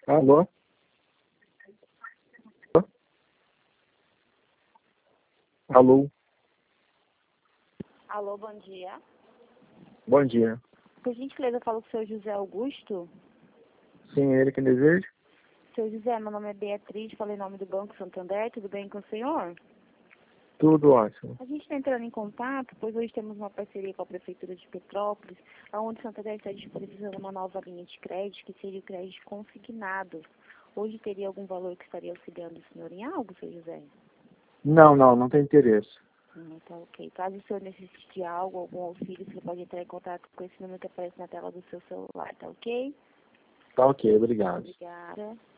Alô? Alô? Alô, bom dia. Bom dia. Por gentileza, eu falo com o senhor José Augusto. Sim, ele que deseja? Senhor José, meu nome é Beatriz, falei em nome do Banco Santander, tudo bem com o senhor? Tudo ótimo. A gente está entrando em contato, pois hoje temos uma parceria com a Prefeitura de Petrópolis, onde o Santander está disponibilizando uma nova linha de crédito, que seria o crédito consignado. Hoje teria algum valor que estaria auxiliando o senhor em algo, senhor José? Não tem interesse. Tá ok. Caso o senhor necessite de algo, algum auxílio, você pode entrar em contato com esse número que aparece na tela do seu celular, tá ok? Tá ok, obrigado. Obrigada.